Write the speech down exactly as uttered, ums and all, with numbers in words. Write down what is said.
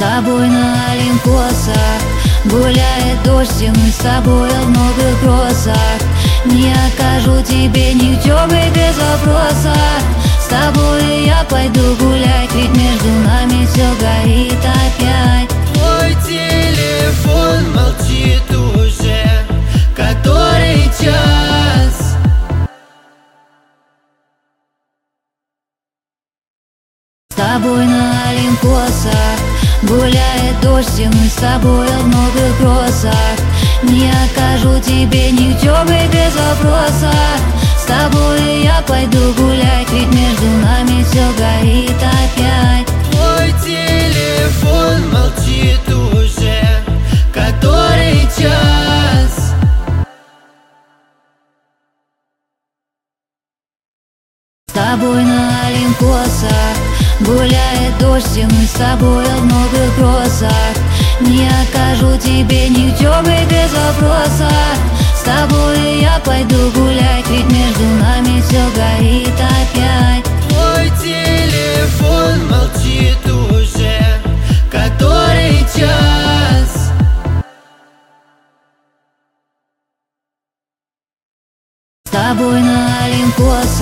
тобой на Олимпосах гуляет дождь, и мы с тобой в новых грозах. Не окажу тебе ни в чем и без вопроса. С тобой я пойду гулять, ведь между нами все горит опять. Твой телефон молчит уже который час. С тобой на Олимпосах гуляет дождь, и мы с тобой в новых грозах. Не окажу тебе ни в чем и без вопроса. С тобой я пойду гулять, ведь между нами все горит опять. Твой телефон молчит уже который час. С тобой на Олимпосах гуляет дождь, и мы с тобой в новых грозах. Не окажу тебе ни в чем и без вопроса. С тобой я пойду гулять, ведь между нами все горит опять. Твой телефон молчит уже который час. С тобой на Олимпосах